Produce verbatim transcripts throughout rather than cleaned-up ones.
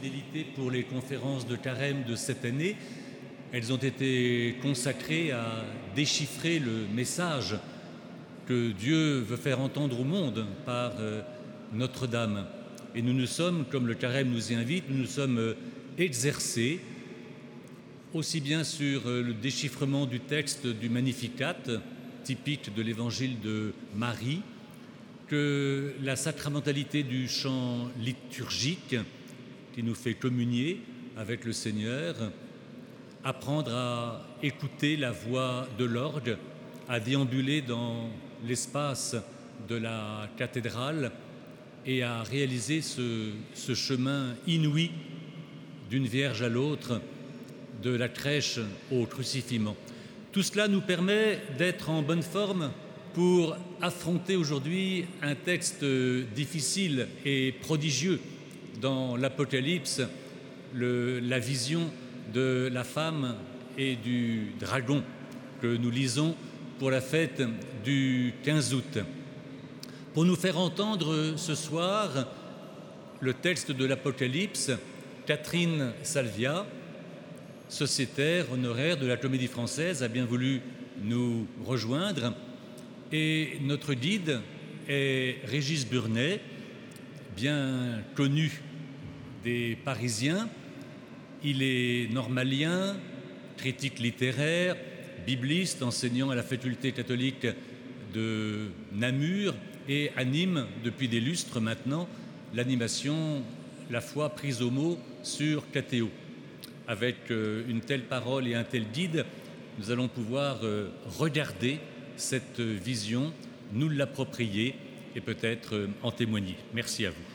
fidélité pour les conférences de Carême de cette année. Elles ont été consacrées à déchiffrer le message que Dieu veut faire entendre au monde par euh, Notre-Dame. Et nous nous sommes, comme le Carême nous y invite, nous nous sommes euh, exercés aussi bien sur euh, le déchiffrement du texte du Magnificat, typique de l'évangile de Marie, que la sacramentalité du chant liturgique qui nous fait communier avec le Seigneur, apprendre à écouter la voix de l'orgue, à déambuler dans l'espace de la cathédrale et à réaliser ce, ce chemin inouï d'une vierge à l'autre, de la crèche au crucifixion. Tout cela nous permet d'être en bonne forme pour affronter aujourd'hui un texte difficile et prodigieux dans l'Apocalypse, le, la vision de la femme et du dragon que nous lisons pour la fête du quinze août. Pour nous faire entendre ce soir le texte de l'Apocalypse, Catherine Salvia, sociétaire honoraire de la Comédie Française, a bien voulu nous rejoindre. Et notre guide est Régis Burnet, bien connu des Parisiens. Il est normalien, critique littéraire, bibliste, enseignant à la faculté catholique de Namur et anime depuis des lustres maintenant l'animation La foi prise au mot sur Catéo. Avec une telle parole et un tel guide, nous allons pouvoir regarder cette vision, nous l'approprier et peut-être en témoigner. Merci à vous.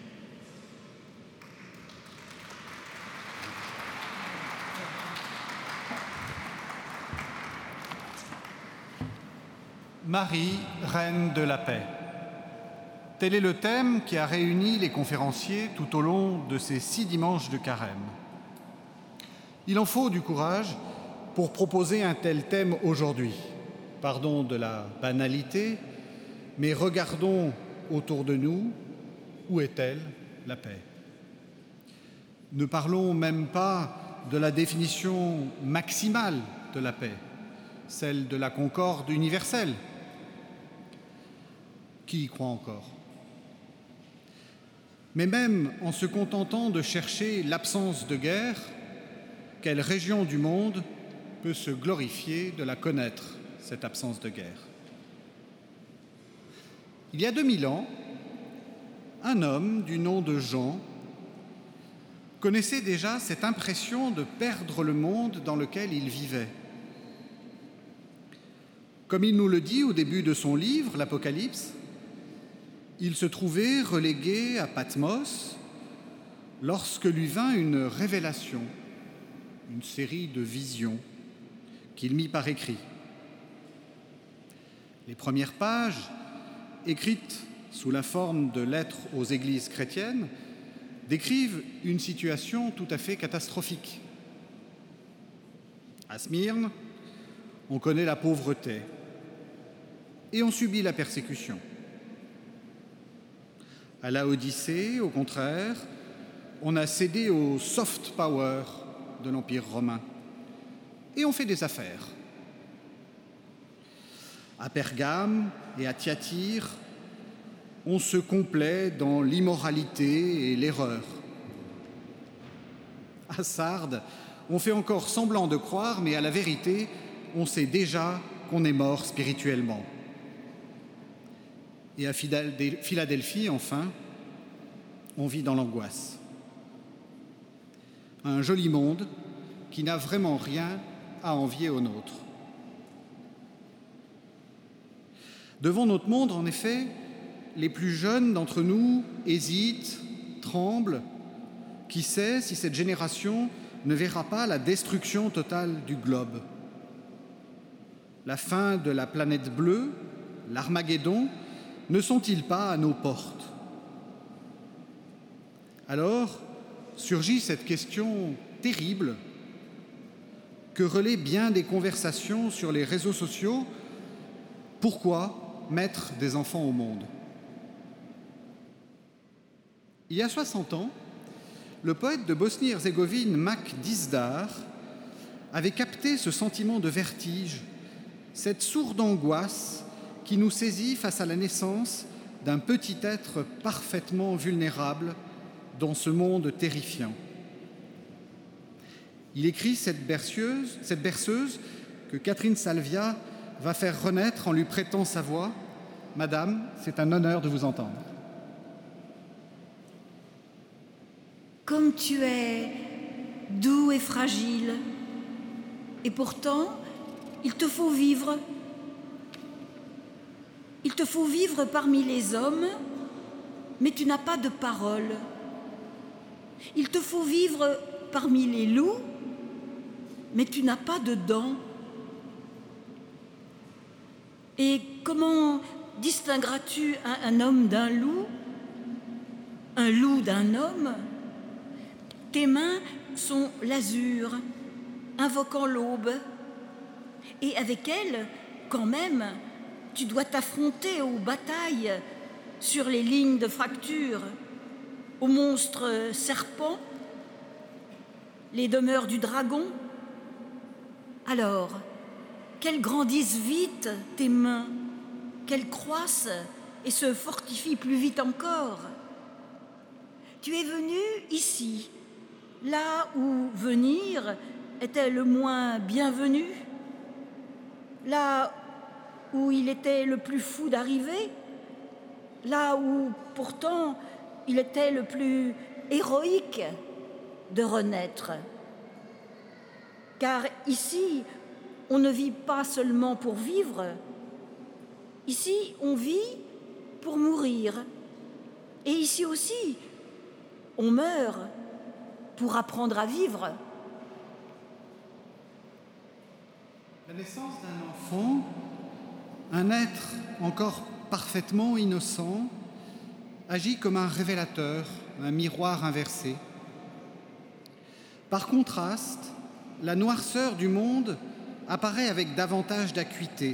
Marie, reine de la paix. Tel est le thème qui a réuni les conférenciers tout au long de ces six dimanches de carême. Il en faut du courage pour proposer un tel thème aujourd'hui. Pardon de la banalité, mais regardons autour de nous, où est-elle, la paix? Ne parlons même pas de la définition maximale de la paix, celle de la concorde universelle. Qui y croit encore? Mais même en se contentant de chercher l'absence de guerre, quelle région du monde peut se glorifier de la connaître, cette absence de guerre? Il y a deux mille ans, un homme du nom de Jean connaissait déjà cette impression de perdre le monde dans lequel il vivait. Comme il nous le dit au début de son livre, l'Apocalypse, il se trouvait relégué à Patmos lorsque lui vint une révélation, une série de visions qu'il mit par écrit. Les premières pages, écrites sous la forme de lettres aux églises chrétiennes, décrivent une situation tout à fait catastrophique. À Smyrne, on connaît la pauvreté et on subit la persécution. À Laodicée, au contraire, on a cédé au soft power de l'Empire romain et on fait des affaires. À Pergame et à Thyatire, on se complaît dans l'immoralité et l'erreur. À Sardes, on fait encore semblant de croire, mais à la vérité, on sait déjà qu'on est mort spirituellement. Et à Philadelphie, enfin, on vit dans l'angoisse. Un joli monde qui n'a vraiment rien à envier au nôtre. Devant notre monde, en effet, les plus jeunes d'entre nous hésitent, tremblent. Qui sait si cette génération ne verra pas la destruction totale du globe? La fin de la planète bleue, l'Armageddon, ne sont-ils pas à nos portes? Alors surgit cette question terrible que relaient bien des conversations sur les réseaux sociaux. Pourquoi mettre des enfants au monde? Il y a soixante ans, le poète de Bosnie-Herzégovine, Mak Dizdar, avait capté ce sentiment de vertige, cette sourde angoisse qui nous saisit face à la naissance d'un petit être parfaitement vulnérable dans ce monde terrifiant. Il écrit cette berceuse, cette berceuse que Catherine Salvia va faire renaître en lui prêtant sa voix. Madame, c'est un honneur de vous entendre. Comme tu es doux et fragile, et pourtant, il te faut vivre. Il te faut vivre parmi les hommes, mais tu n'as pas de parole. Il te faut vivre parmi les loups, mais tu n'as pas de dents. Et comment distingueras-tu un, un homme d'un loup, un loup d'un homme? Tes mains sont l'azur, invoquant l'aube. Et avec elles, quand même, tu dois t'affronter aux batailles sur les lignes de fracture, aux monstres serpents, les demeures du dragon. Alors, qu'elles grandissent vite, tes mains, qu'elles croissent et se fortifient plus vite encore. Tu es venu ici, là où venir était le moins bienvenu, là où il était le plus fou d'arriver, là où pourtant il était le plus héroïque de renaître. Car ici, on ne vit pas seulement pour vivre, ici on vit pour mourir. Et ici aussi, on meurt pour apprendre à vivre. La naissance d'un enfant, un être encore parfaitement innocent, agit comme un révélateur, un miroir inversé. Par contraste, la noirceur du monde apparaît avec davantage d'acuité.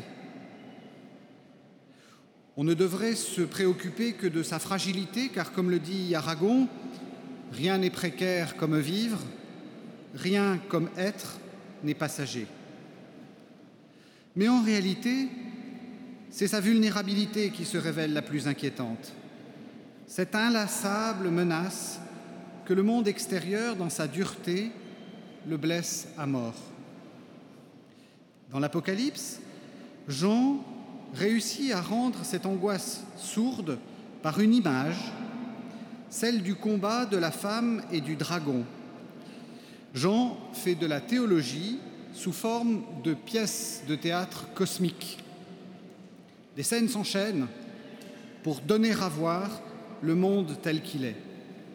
On ne devrait se préoccuper que de sa fragilité, car comme le dit Aragon, rien n'est précaire comme vivre, rien comme être n'est passager. Mais en réalité, c'est sa vulnérabilité qui se révèle la plus inquiétante. Cette inlassable menace que le monde extérieur, dans sa dureté, le blesse à mort. Dans l'Apocalypse, Jean réussit à rendre cette angoisse sourde par une image, celle du combat de la femme et du dragon. Jean fait de la théologie sous forme de pièces de théâtre cosmiques. Les scènes s'enchaînent pour donner à voir le monde tel qu'il est.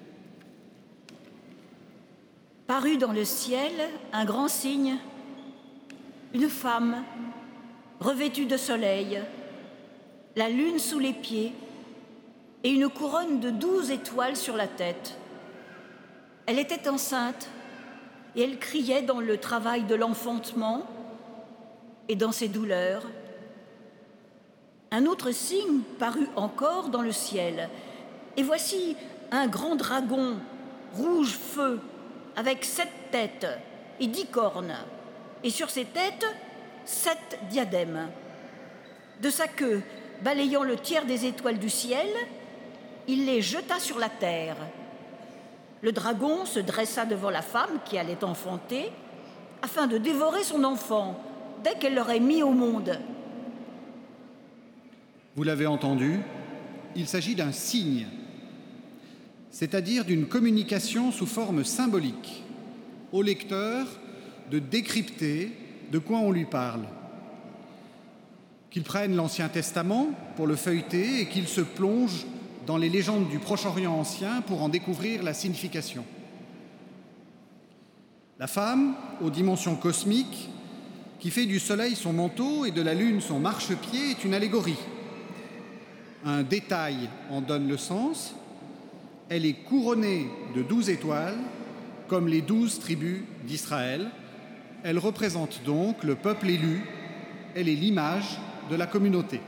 Parut dans le ciel un grand signe, une femme revêtue de soleil, la lune sous les pieds et une couronne de douze étoiles sur la tête. Elle était enceinte et elle criait dans le travail de l'enfantement et dans ses douleurs. Un autre signe parut encore dans le ciel, et voici un grand dragon, rouge feu, avec sept têtes et dix cornes, et sur ses têtes, sept diadèmes. De sa queue, balayant le tiers des étoiles du ciel, il les jeta sur la terre. Le dragon se dressa devant la femme qui allait enfanter, afin de dévorer son enfant dès qu'elle l'aurait mis au monde. Vous l'avez entendu, il s'agit d'un signe, c'est-à-dire d'une communication sous forme symbolique, au lecteur de décrypter de quoi on lui parle. Qu'il prenne l'Ancien Testament pour le feuilleter et qu'il se plonge dans les légendes du Proche-Orient ancien pour en découvrir la signification. La femme, aux dimensions cosmiques, qui fait du soleil son manteau et de la lune son marchepied, est une allégorie. Un détail en donne le sens. Elle est couronnée de douze étoiles, comme les douze tribus d'Israël. Elle représente donc le peuple élu. Elle est l'image de la communauté.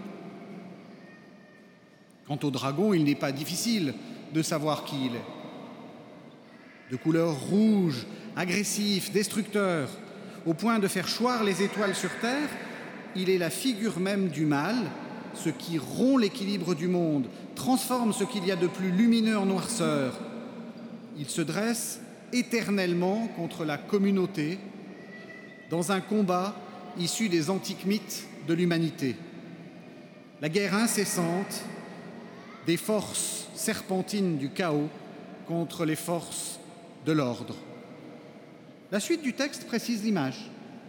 Quant au dragon, il n'est pas difficile de savoir qui il est. de couleur rouge, agressif, destructeur, au point de faire choir les étoiles sur terre, il est la figure même du mal, ce qui rompt l'équilibre du monde, transforme ce qu'il y a de plus lumineux en noirceur. Il se dresse éternellement contre la communauté, dans un combat issu des antiques mythes de l'humanité. La guerre incessante des forces serpentines du chaos contre les forces de l'ordre. La suite du texte précise l'image.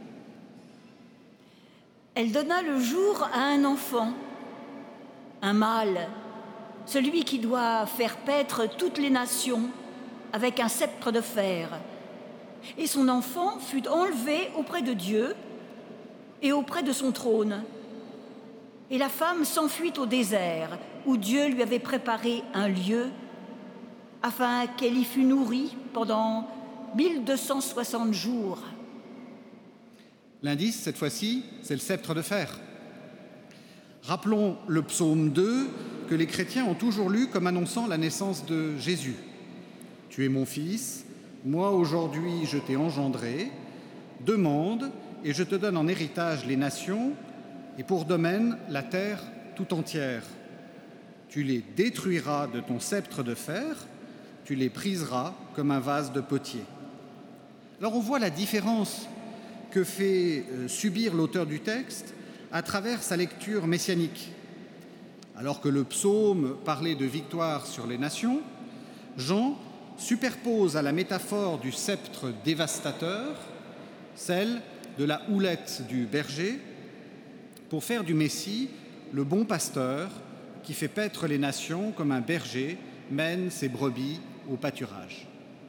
Elle donna le jour à un enfant, un mâle, celui qui doit faire paître toutes les nations avec un sceptre de fer. Et son enfant fut enlevé auprès de Dieu et auprès de son trône. Et la femme s'enfuit au désert, où Dieu lui avait préparé un lieu, afin qu'elle y fût nourrie pendant mille deux cent soixante jours. L'indice, cette fois-ci, c'est le sceptre de fer. Rappelons le psaume deux que les chrétiens ont toujours lu comme annonçant la naissance de Jésus. « Tu es mon fils, moi aujourd'hui je t'ai engendré, demande et je te donne en héritage les nations et pour domaine la terre tout entière. Tu les détruiras de ton sceptre de fer, tu les briseras comme un vase de potier. » Alors on voit la différence que fait subir l'auteur du texte à travers sa lecture messianique. Alors que le psaume parlait de victoire sur les nations, Jean superpose à la métaphore du sceptre dévastateur celle de la houlette du berger pour faire du Messie le bon pasteur qui fait paître les nations comme un berger mène ses brebis au pâturage.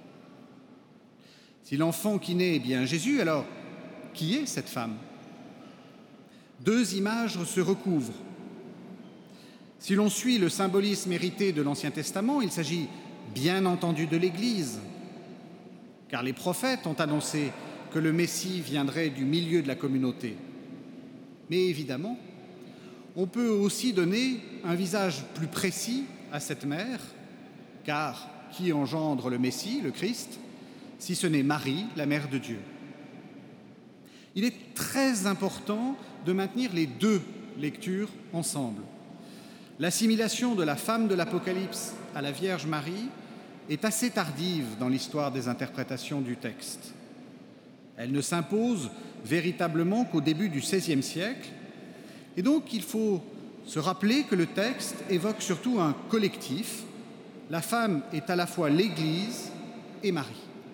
Si l'enfant qui naît est bien Jésus, alors qui est cette femme ? Deux images se recouvrent. Si l'on suit le symbolisme hérité de l'Ancien Testament, il s'agit bien entendu de l'Église, car les prophètes ont annoncé que le Messie viendrait du milieu de la communauté. Mais évidemment, on peut aussi donner un visage plus précis à cette mère, car qui engendre le Messie, le Christ, si ce n'est Marie, la mère de Dieu ? Il est très important de maintenir les deux lectures ensemble. L'assimilation de la femme de l'Apocalypse à la Vierge Marie est assez tardive dans l'histoire des interprétations du texte. Elle ne s'impose véritablement qu'au début du seizième siècle, et donc il faut se rappeler que le texte évoque surtout un collectif. La femme est à la fois l'Église et Marie.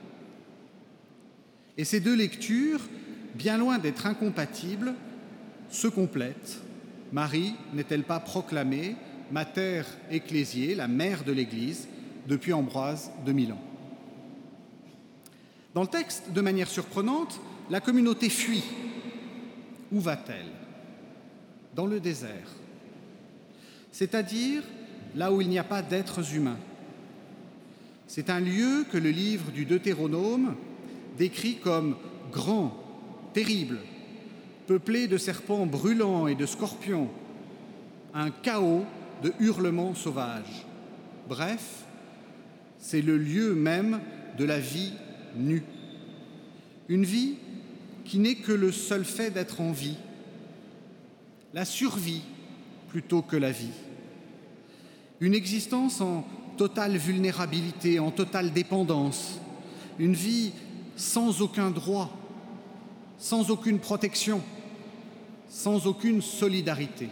Et ces deux lectures, bien loin d'être incompatibles, se complètent. Marie n'est-elle pas proclamée Mater Ecclésiae, la mère de l'Église, depuis Ambroise de Milan ? Dans le texte, de manière surprenante, la communauté fuit. Où va-t-elle ? Dans le désert, c'est-à-dire là où il n'y a pas d'êtres humains. C'est un lieu que le livre du Deutéronome décrit comme grand, terrible, peuplé de serpents brûlants et de scorpions, un chaos de hurlements sauvages. Bref, c'est le lieu même de la vie nue. Une vie qui n'est que le seul fait d'être en vie, la survie plutôt que la vie. Une existence en totale vulnérabilité, en totale dépendance, une vie sans aucun droit, sans aucune protection, sans aucune solidarité.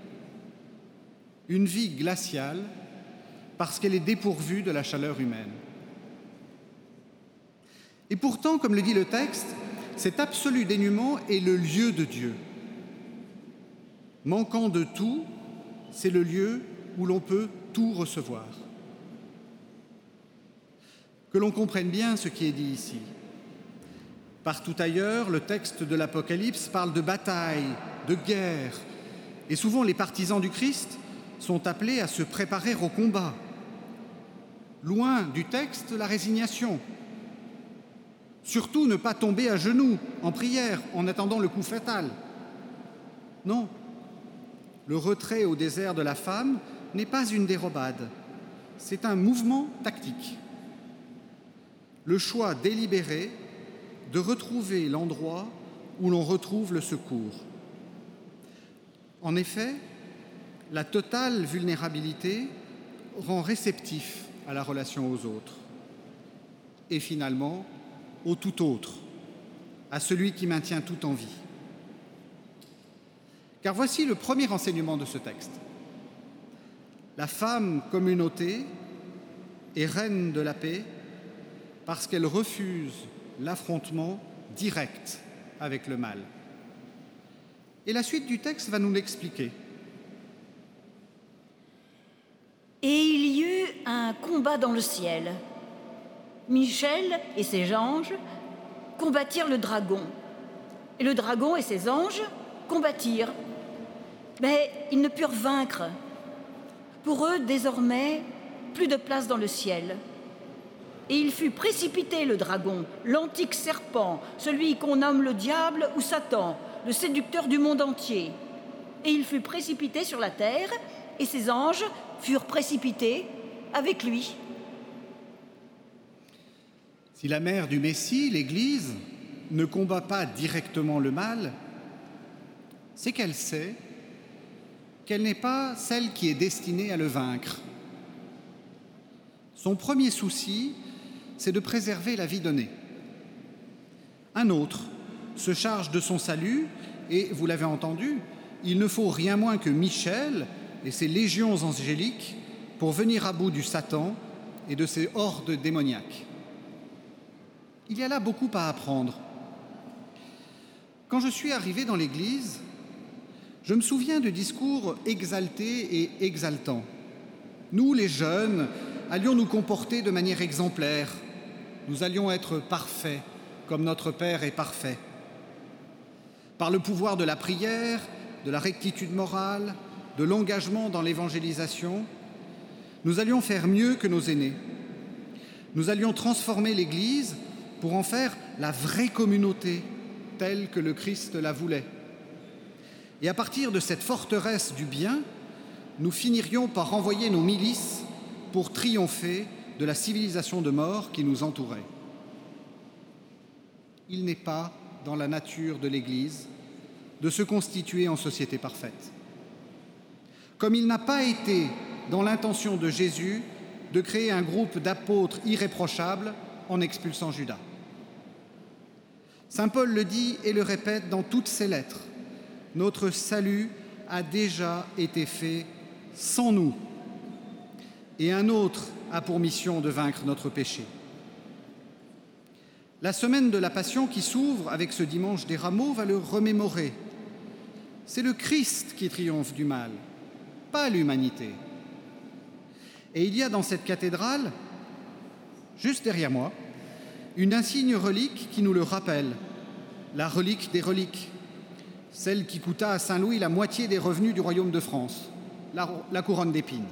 Une vie glaciale parce qu'elle est dépourvue de la chaleur humaine. Et pourtant, comme le dit le texte, cet absolu dénuement est le lieu de Dieu. Manquant de tout, c'est le lieu où l'on peut tout recevoir. Que l'on comprenne bien ce qui est dit ici. Partout ailleurs, le texte de l'Apocalypse parle de bataille, de guerre, et souvent les partisans du Christ sont appelés à se préparer au combat. Loin du texte, la résignation. Surtout ne pas tomber à genoux en prière en attendant le coup fatal. Non, le retrait au désert de la femme n'est pas une dérobade, c'est un mouvement tactique. le choix délibéré de retrouver l'endroit où l'on retrouve le secours. En effet, la totale vulnérabilité rend réceptif à la relation aux autres et finalement au tout autre, à celui qui maintient tout en vie. Car voici le premier enseignement de ce texte. La femme communauté est reine de la paix parce qu'elle refuse l'affrontement direct avec le mal. Et la suite du texte va nous l'expliquer. Et il y eut un combat dans le ciel. Michel et ses anges combattirent le dragon. Et le dragon et ses anges combattirent. Mais ils ne purent vaincre. Pour eux, désormais, plus de place dans le ciel. Et il fut précipité, le dragon, l'antique serpent, celui qu'on nomme le diable ou Satan, le séducteur du monde entier. Et il fut précipité sur la terre, et ses anges furent précipités avec lui. Si la mère du Messie, l'Église, ne combat pas directement le mal, c'est qu'elle sait qu'elle n'est pas celle qui est destinée à le vaincre. Son premier souci, c'est de préserver la vie donnée. Un autre se charge de son salut et, vous l'avez entendu, il ne faut rien moins que Michel et ses légions angéliques pour venir à bout du Satan et de ses hordes démoniaques. Il y a là beaucoup à apprendre. Quand je suis arrivé dans l'Église, je me souviens de discours exaltés et exaltants. Nous, les jeunes, allions nous comporter de manière exemplaire. Nous allions être parfaits, comme notre Père est parfait. Par le pouvoir de la prière, de la rectitude morale, de l'engagement dans l'évangélisation, nous allions faire mieux que nos aînés. Nous allions transformer l'Église pour en faire la vraie communauté, telle que le Christ la voulait. Et à partir de cette forteresse du bien, nous finirions par renvoyer nos milices pour triompher de la civilisation de mort qui nous entourait. Il n'est pas dans la nature de l'Église de se constituer en société parfaite. Comme il n'a pas été dans l'intention de Jésus de créer un groupe d'apôtres irréprochables en expulsant Judas. Saint Paul le dit et le répète dans toutes ses lettres. Notre salut a déjà été fait sans nous, et un autre a pour mission de vaincre notre péché. La semaine de la Passion qui s'ouvre avec ce dimanche des Rameaux va le remémorer. C'est le Christ qui triomphe du mal, pas l'humanité. Et il y a dans cette cathédrale, juste derrière moi, une insigne relique qui nous le rappelle, la relique des reliques, celle qui coûta à Saint Louis la moitié des revenus du royaume de France, la, la couronne d'épines.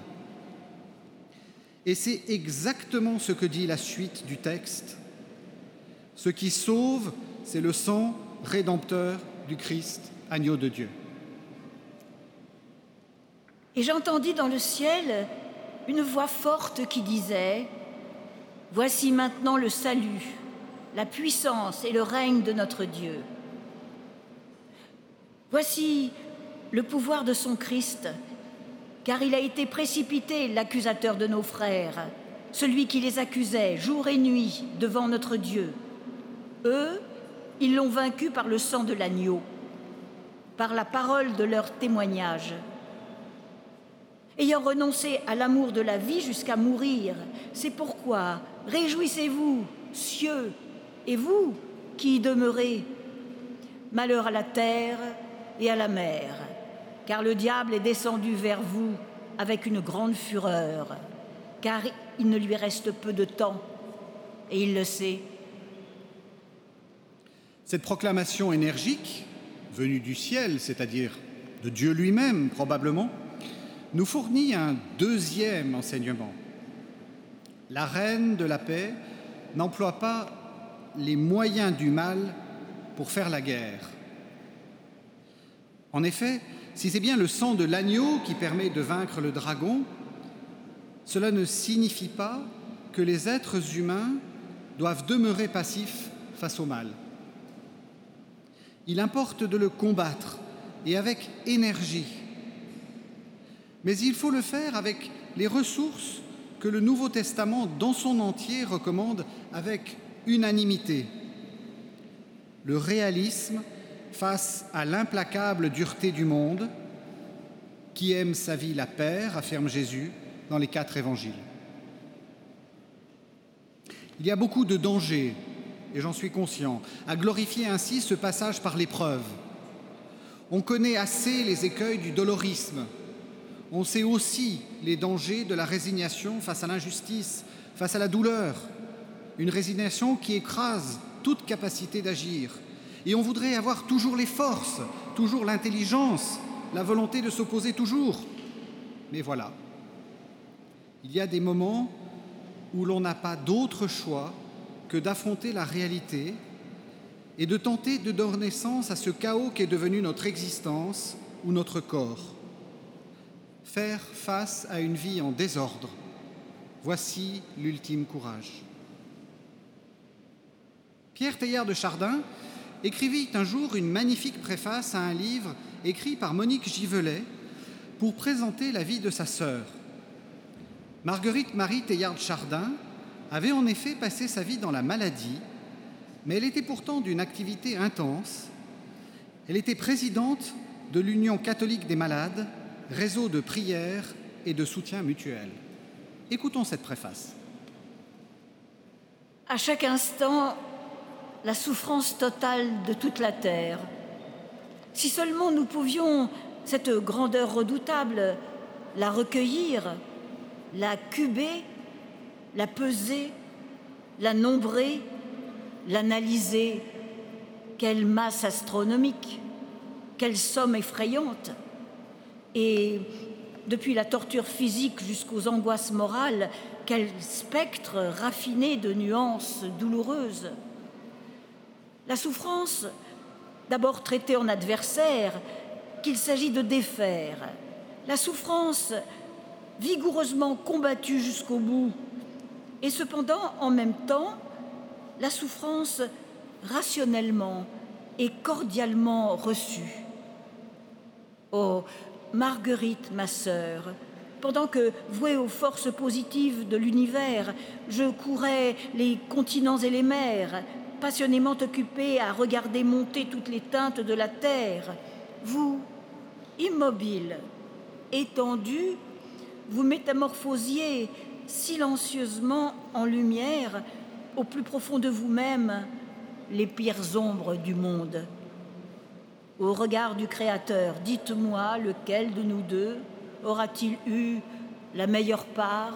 Et c'est exactement ce que dit la suite du texte. Ce qui sauve, c'est le sang rédempteur du Christ, agneau de Dieu. Et j'entendis dans le ciel une voix forte qui disait « Voici maintenant le salut, la puissance et le règne de notre Dieu. Voici le pouvoir de son Christ, car il a été précipité, l'accusateur de nos frères, celui qui les accusait jour et nuit devant notre Dieu. Eux, ils l'ont vaincu par le sang de l'agneau, par la parole de leur témoignage. Ayant renoncé à l'amour de la vie jusqu'à mourir, c'est pourquoi réjouissez-vous, cieux, et vous qui y demeurez. Malheur à la terre et à la mer, car le diable est descendu vers vous avec une grande fureur, car il ne lui reste peu de temps, et il le sait. » Cette proclamation énergique, venue du ciel, c'est-à-dire de Dieu lui-même probablement, nous fournit un deuxième enseignement. La reine de la paix n'emploie pas les moyens du mal pour faire la guerre. En effet, si c'est bien le sang de l'agneau qui permet de vaincre le dragon, cela ne signifie pas que les êtres humains doivent demeurer passifs face au mal. Il importe de le combattre et avec énergie. Mais il faut le faire avec les ressources que le Nouveau Testament dans son entier recommande avec unanimité. Le réalisme face à l'implacable dureté du monde. Qui aime sa vie la perd, affirme Jésus dans les quatre évangiles. Il y a beaucoup de dangers, et j'en suis conscient, à glorifier ainsi ce passage par l'épreuve. On connaît assez les écueils du dolorisme. On sait aussi les dangers de la résignation face à l'injustice, face à la douleur. Une résignation qui écrase toute capacité d'agir. Et on voudrait avoir toujours les forces, toujours l'intelligence, la volonté de s'opposer toujours. Mais voilà, il y a des moments où l'on n'a pas d'autre choix que d'affronter la réalité et de tenter de donner naissance à ce chaos qu'est devenu notre existence ou notre corps. Faire face à une vie en désordre, voici l'ultime courage. Pierre Teilhard de Chardin écrivit un jour une magnifique préface à un livre écrit par Monique Givelet pour présenter la vie de sa sœur. Marguerite Marie Teilhard de Chardin avait en effet passé sa vie dans la maladie, mais elle était pourtant d'une activité intense. Elle était présidente de l'Union catholique des malades, réseau de prière et de soutien mutuel. Écoutons cette préface. À chaque instant, la souffrance totale de toute la terre. Si seulement nous pouvions, cette grandeur redoutable, la recueillir, la cuber, la peser, la nombrer, l'analyser. Quelle masse astronomique, quelle somme effrayante. Et depuis la torture physique jusqu'aux angoisses morales, quel spectre raffiné de nuances douloureuses. La souffrance, d'abord traitée en adversaire, qu'il s'agit de défaire. La souffrance, vigoureusement combattue jusqu'au bout. Et cependant, en même temps, la souffrance rationnellement et cordialement reçue. Oh, Marguerite, ma sœur, pendant que, vouée aux forces positives de l'univers, je courais les continents et les mers, passionnément occupée à regarder monter toutes les teintes de la terre, vous, immobile, étendu, vous métamorphosiez silencieusement en lumière, au plus profond de vous-même, les pires ombres du monde. Au regard du Créateur, dites-moi lequel de nous deux aura-t-il eu la meilleure part?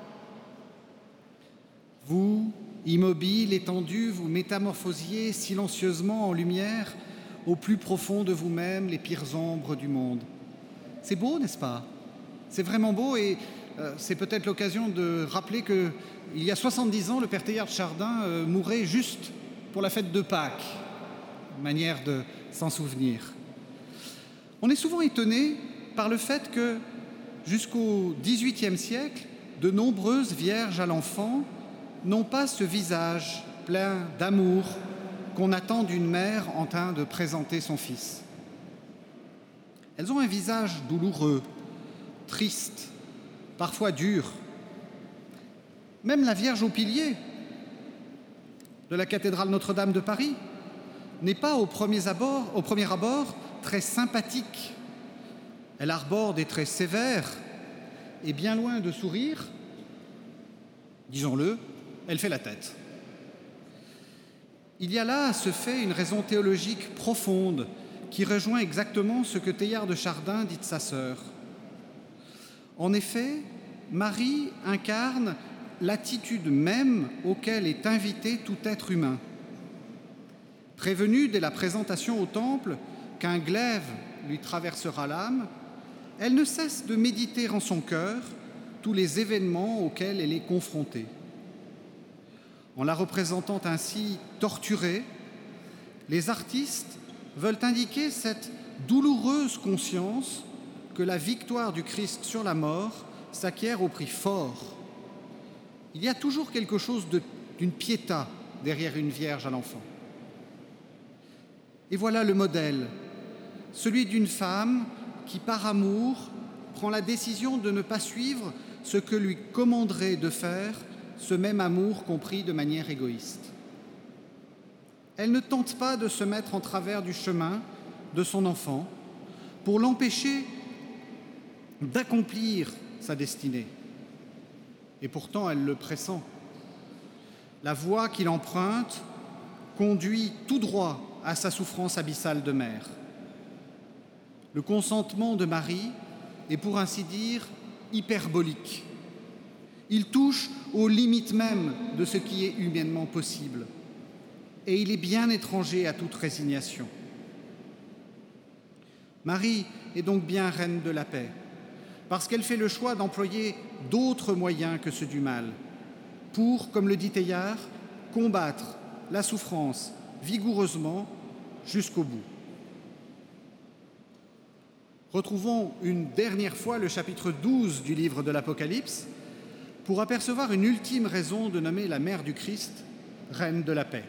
Vous, immobile, étendu, vous métamorphosiez silencieusement en lumière, au plus profond de vous-même, les pires ombres du monde. C'est beau, n'est-ce pas? C'est vraiment beau et euh, c'est peut-être l'occasion de rappeler qu'il y a soixante-dix ans, le père Teilhard de Chardin euh, mourait juste pour la fête de Pâques, manière de s'en souvenir. On est souvent étonné par le fait que, jusqu'au dix-huitième siècle, de nombreuses vierges à l'enfant n'ont pas ce visage plein d'amour qu'on attend d'une mère en train de présenter son fils. Elles ont un visage douloureux, triste, parfois dur. Même la Vierge au pilier de la cathédrale Notre-Dame de Paris n'est pas au premier abord, au premier abord très sympathique. Elle arbore des traits sévères et bien loin de sourire, disons-le, elle fait la tête. Il y a là, à ce fait, une raison théologique profonde qui rejoint exactement ce que Teilhard de Chardin dit de sa sœur. En effet, Marie incarne l'attitude même auquel est invité tout être humain. Prévenue dès la présentation au temple qu'un glaive lui traversera l'âme, elle ne cesse de méditer en son cœur tous les événements auxquels elle est confrontée. En la représentant ainsi torturée, les artistes veulent indiquer cette douloureuse conscience que la victoire du Christ sur la mort s'acquiert au prix fort. Il y a toujours quelque chose de d'une piéta derrière une vierge à l'enfant. Et voilà le modèle, celui d'une femme qui, par amour, prend la décision de ne pas suivre ce que lui commanderait de faire ce même amour compris de manière égoïste. Elle ne tente pas de se mettre en travers du chemin de son enfant pour l'empêcher d'accomplir sa destinée. Et pourtant, elle le pressent. La voie qu'il emprunte conduit tout droit à sa souffrance abyssale de mère. Le consentement de Marie est pour ainsi dire hyperbolique. Il touche aux limites même de ce qui est humainement possible. Et il est bien étranger à toute résignation. Marie est donc bien reine de la paix, parce qu'elle fait le choix d'employer d'autres moyens que ceux du mal, pour, comme le dit Teilhard, combattre la souffrance vigoureusement jusqu'au bout. Retrouvons une dernière fois le chapitre douze du livre de l'Apocalypse pour apercevoir une ultime raison de nommer la mère du Christ reine de la paix.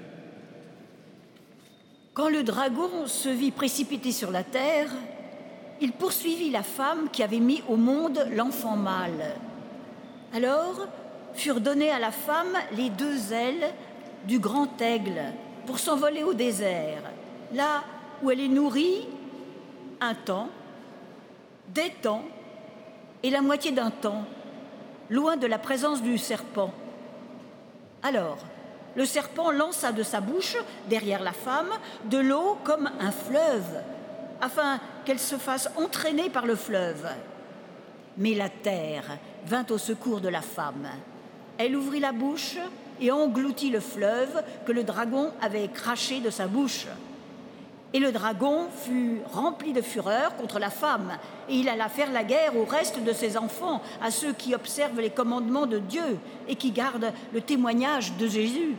Quand le dragon se vit précipité sur la terre, il poursuivit la femme qui avait mis au monde l'enfant mâle. Alors furent données à la femme les deux ailes du grand aigle pour s'envoler au désert, là où elle est nourrie un temps, des temps et la moitié d'un temps, loin de la présence du serpent. Alors, le serpent lança de sa bouche, derrière la femme, de l'eau comme un fleuve, afin qu'elle se fasse entraîner par le fleuve. Mais la terre vint au secours de la femme. Elle ouvrit la bouche et engloutit le fleuve que le dragon avait craché de sa bouche. Et le dragon fut rempli de fureur contre la femme, et il alla faire la guerre au reste de ses enfants, à ceux qui observent les commandements de Dieu et qui gardent le témoignage de Jésus.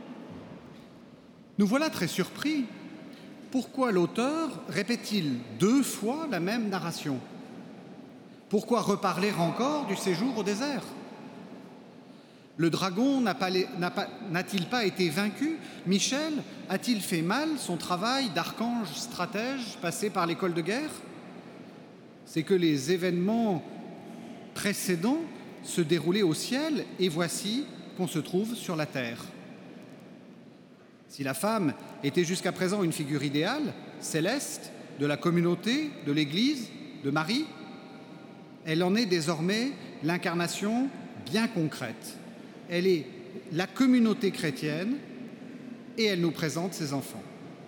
Nous voilà très surpris. Pourquoi l'auteur répète-t-il deux fois la même narration? Pourquoi reparler encore du séjour au désert? Le dragon n'a pas, n'a pas, n'a-t-il pas été vaincu? Michel a-t-il fait mal son travail d'archange stratège passé par l'école de guerre? C'est que les événements précédents se déroulaient au ciel et voici qu'on se trouve sur la terre. Si la femme était jusqu'à présent une figure idéale, céleste, de la communauté, de l'Église, de Marie, elle en est désormais l'incarnation bien concrète. Elle est la communauté chrétienne et elle nous présente ses enfants.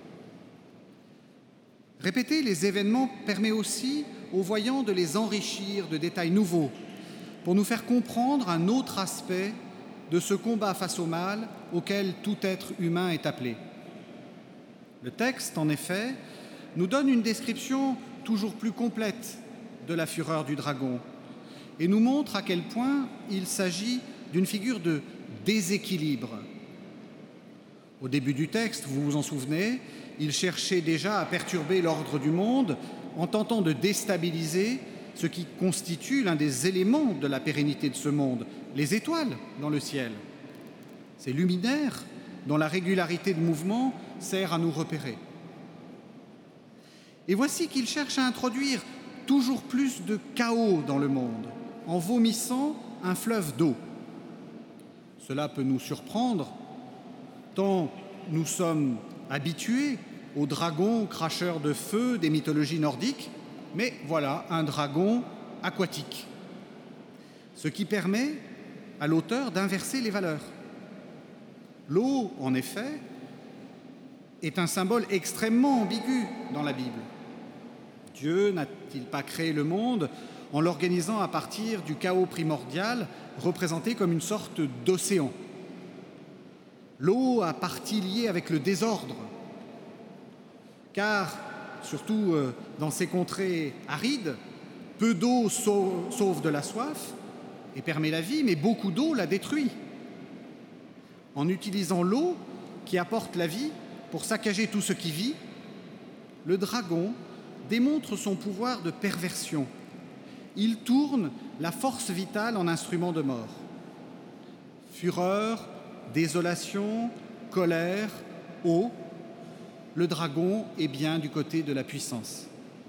Répéter les événements permet aussi aux voyants de les enrichir de détails nouveaux pour nous faire comprendre un autre aspect de ce combat face au mal auquel tout être humain est appelé. Le texte, en effet, nous donne une description toujours plus complète de la fureur du dragon et nous montre à quel point il s'agit d'une figure de déséquilibre. Au début du texte, vous vous en souvenez, il cherchait déjà à perturber l'ordre du monde en tentant de déstabiliser ce qui constitue l'un des éléments de la pérennité de ce monde, les étoiles dans le ciel. Ces luminaires dont la régularité de mouvement sert à nous repérer. Et voici qu'il cherche à introduire toujours plus de chaos dans le monde, en vomissant un fleuve d'eau. Cela peut nous surprendre, tant nous sommes habitués aux dragons cracheurs de feu des mythologies nordiques, mais voilà un dragon aquatique. Ce qui permet à l'auteur d'inverser les valeurs. L'eau, en effet, est un symbole extrêmement ambigu dans la Bible. Dieu n'a-t-il pas créé le monde en l'organisant à partir du chaos primordial représenté comme une sorte d'océan? L'eau a partie liée avec le désordre, car, surtout dans ces contrées arides, peu d'eau sauve de la soif et permet la vie, mais beaucoup d'eau la détruit. En utilisant l'eau qui apporte la vie pour saccager tout ce qui vit, le dragon démontre son pouvoir de perversion. Il tourne la force vitale en instrument de mort. Fureur, désolation, colère, eau, le dragon est bien du côté de la puissance.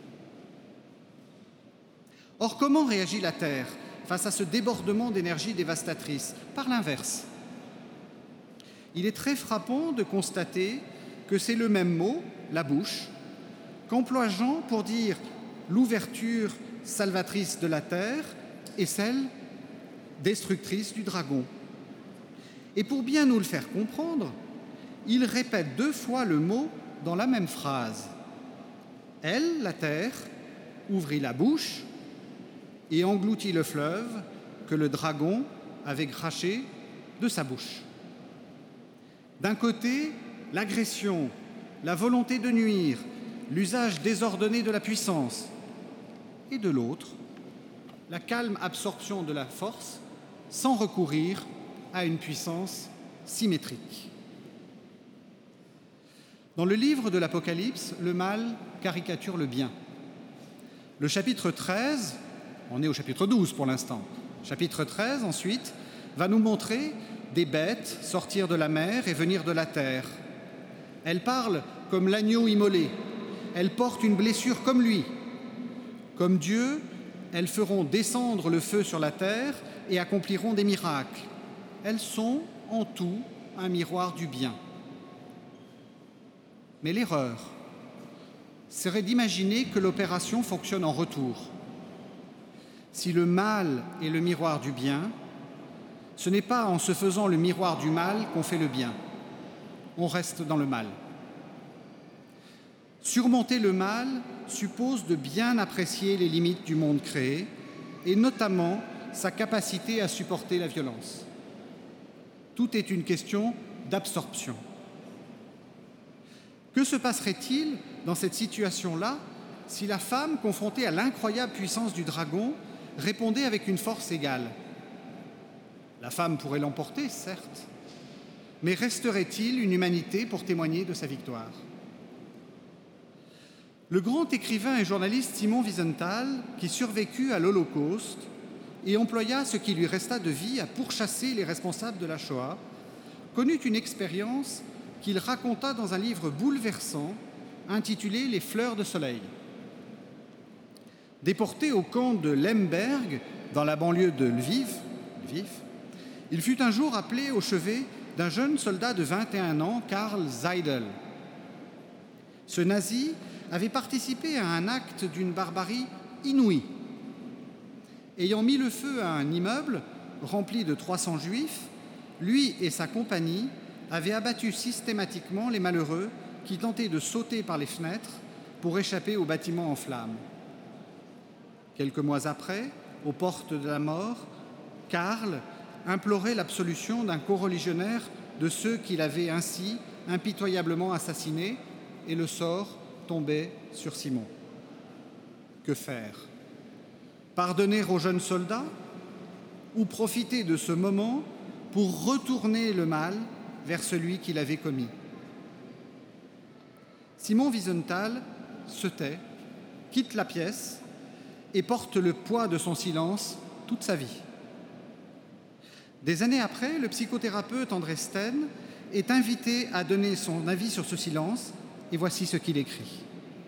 Or, comment réagit la Terre face à ce débordement d'énergie dévastatrice? Par l'inverse. Il est très frappant de constater que c'est le même mot, la bouche, qu'emploie Jean pour dire l'ouverture salvatrice de la terre et celle destructrice du dragon. Et pour bien nous le faire comprendre, il répète deux fois le mot dans la même phrase. Elle, la terre, ouvrit la bouche et engloutit le fleuve que le dragon avait craché de sa bouche. D'un côté, l'agression, la volonté de nuire, l'usage désordonné de la puissance, et de l'autre, la calme absorption de la force sans recourir à une puissance symétrique. Dans le livre de l'Apocalypse, le mal caricature le bien. Le chapitre treize, on est au chapitre douze pour l'instant, chapitre treize ensuite, va nous montrer des bêtes sortir de la mer et venir de la terre. Elles parlent comme l'agneau immolé. Elles portent une blessure comme lui. Comme Dieu, elles feront descendre le feu sur la terre et accompliront des miracles. Elles sont, en tout, un miroir du bien. Mais l'erreur serait d'imaginer que l'opération fonctionne en retour. Si le mal est le miroir du bien, ce n'est pas en se faisant le miroir du mal qu'on fait le bien. On reste dans le mal. Surmonter le mal suppose de bien apprécier les limites du monde créé et notamment sa capacité à supporter la violence. Tout est une question d'absorption. Que se passerait-il dans cette situation-là si la femme, confrontée à l'incroyable puissance du dragon, répondait avec une force égale? La femme pourrait l'emporter, certes, mais resterait-il une humanité pour témoigner de sa victoire? Le grand écrivain et journaliste Simon Wiesenthal, qui survécut à l'Holocauste et employa ce qui lui resta de vie à pourchasser les responsables de la Shoah, connut une expérience qu'il raconta dans un livre bouleversant intitulé « Les fleurs de soleil ». Déporté au camp de Lemberg, dans la banlieue de Lviv, Lviv, il fut un jour appelé au chevet d'un jeune soldat de vingt et un ans, Karl Seidel. Ce nazi avait participé à un acte d'une barbarie inouïe. Ayant mis le feu à un immeuble rempli de trois cents juifs, lui et sa compagnie avaient abattu systématiquement les malheureux qui tentaient de sauter par les fenêtres pour échapper au bâtiment en flammes. Quelques mois après, aux portes de la mort, Karl implorait l'absolution d'un coreligionnaire de ceux qu'il avait ainsi impitoyablement assassinés, et le sort tombait sur Simon. Que faire? Pardonner au jeune soldat ou profiter de ce moment pour retourner le mal vers celui qui l'avait commis? Simon Wiesenthal se tait, quitte la pièce et porte le poids de son silence toute sa vie. Des années après, le psychothérapeute André Sten est invité à donner son avis sur ce silence, et voici ce qu'il écrit.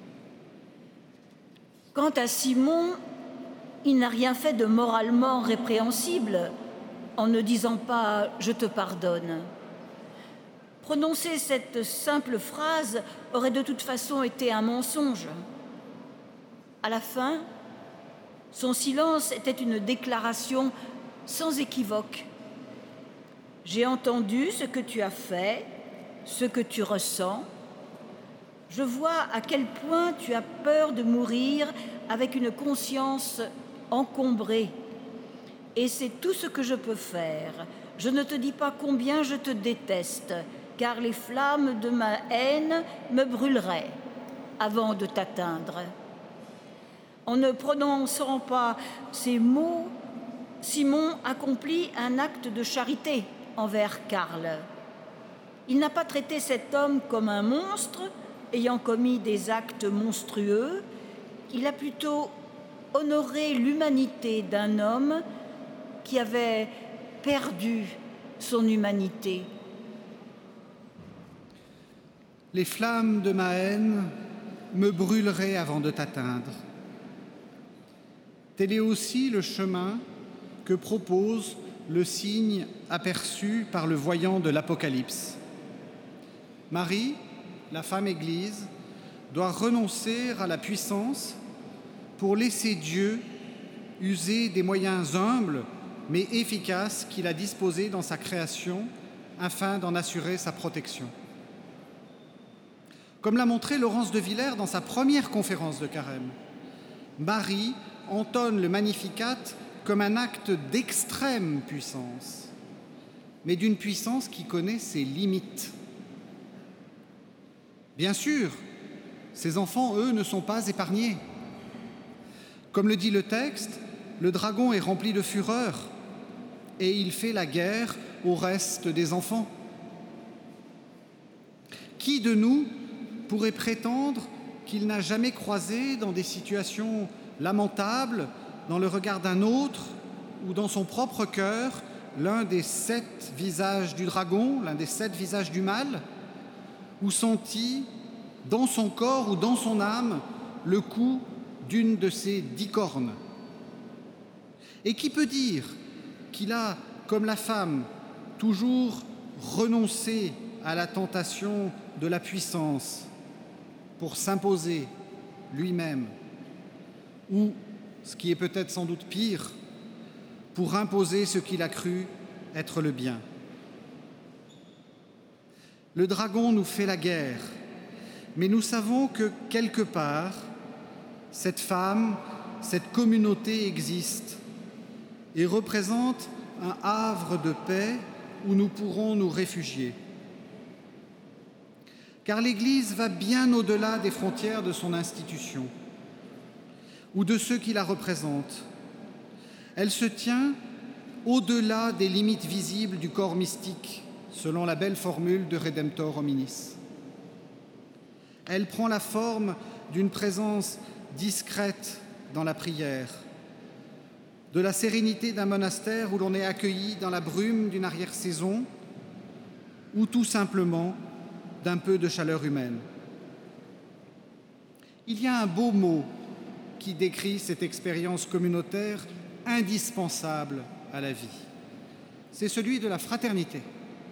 Quant à Simon, il n'a rien fait de moralement répréhensible en ne disant pas « je te pardonne ». Prononcer cette simple phrase aurait de toute façon été un mensonge. À la fin, son silence était une déclaration sans équivoque. J'ai entendu ce que tu as fait, ce que tu ressens. Je vois à quel point tu as peur de mourir avec une conscience encombrée. Et c'est tout ce que je peux faire. Je ne te dis pas combien je te déteste, car les flammes de ma haine me brûleraient avant de t'atteindre. En ne prononçant pas ces mots, Simon accomplit un acte de charité envers Karl. Il n'a pas traité cet homme comme un monstre ayant commis des actes monstrueux. Il a plutôt honoré l'humanité d'un homme qui avait perdu son humanité Les flammes de ma haine me brûleraient avant de t'atteindre. Tel est aussi le chemin que propose le signe aperçu par le voyant de l'Apocalypse. Marie, la femme Église, doit renoncer à la puissance pour laisser Dieu user des moyens humbles mais efficaces qu'il a disposés dans sa création afin d'en assurer sa protection. Comme l'a montré Laurence de Villers dans sa première conférence de Carême, Marie entonne le Magnificat comme un acte d'extrême puissance, mais d'une puissance qui connaît ses limites. Bien sûr, ces enfants, eux, ne sont pas épargnés. Comme le dit le texte, le dragon est rempli de fureur et il fait la guerre au reste des enfants. Qui de nous pourrait prétendre qu'il n'a jamais croisé dans des situations lamentables, dans le regard d'un autre ou dans son propre cœur, l'un des sept visages du dragon, l'un des sept visages du mal, ou senti dans son corps ou dans son âme le coup d'une de ces dix cornes? Et qui peut dire qu'il a, comme la femme, toujours renoncé à la tentation de la puissance pour s'imposer lui-même, ou, ce qui est peut-être sans doute pire, pour imposer ce qu'il a cru être le bien? Le dragon nous fait la guerre, mais nous savons que quelque part, cette femme, cette communauté existe et représente un havre de paix où nous pourrons nous réfugier. Car l'Église va bien au-delà des frontières de son institution ou de ceux qui la représentent. Elle se tient au-delà des limites visibles du corps mystique, selon la belle formule de Redemptor hominis. Elle prend la forme d'une présence discrète dans la prière, de la sérénité d'un monastère où l'on est accueilli dans la brume d'une arrière-saison, ou tout simplement d'un peu de chaleur humaine. Il y a un beau mot qui décrit cette expérience communautaire indispensable à la vie. C'est celui de la fraternité.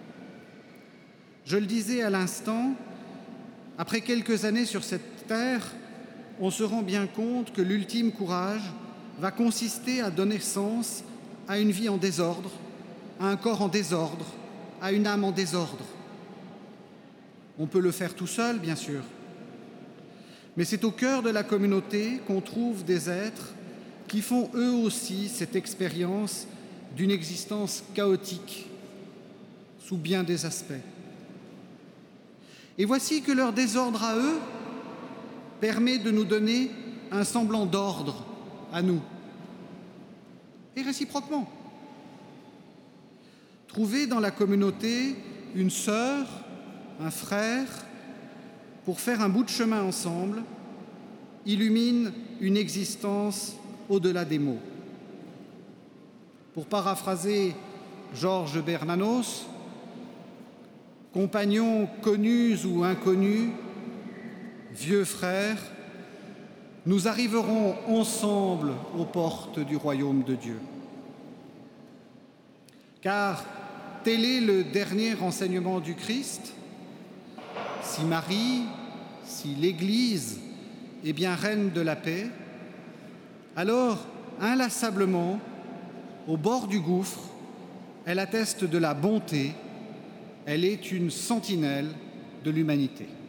Je le disais à l'instant, après quelques années sur cette terre, on se rend bien compte que l'ultime courage va consister à donner sens à une vie en désordre, à un corps en désordre, à une âme en désordre. On peut le faire tout seul, bien sûr, mais c'est au cœur de la communauté qu'on trouve des êtres qui font eux aussi cette expérience d'une existence chaotique sous bien des aspects. Et voici que leur désordre à eux permet de nous donner un semblant d'ordre à nous, et réciproquement. Trouver dans la communauté une sœur, un frère, pour faire un bout de chemin ensemble, illumine une existence au-delà des mots. Pour paraphraser Georges Bernanos, compagnons connus ou inconnus, vieux frères, nous arriverons ensemble aux portes du royaume de Dieu. Car tel est le dernier enseignement du Christ. Si Marie, si l'Église est bien reine de la paix, alors, inlassablement, au bord du gouffre, elle atteste de la bonté, elle est une sentinelle de l'humanité.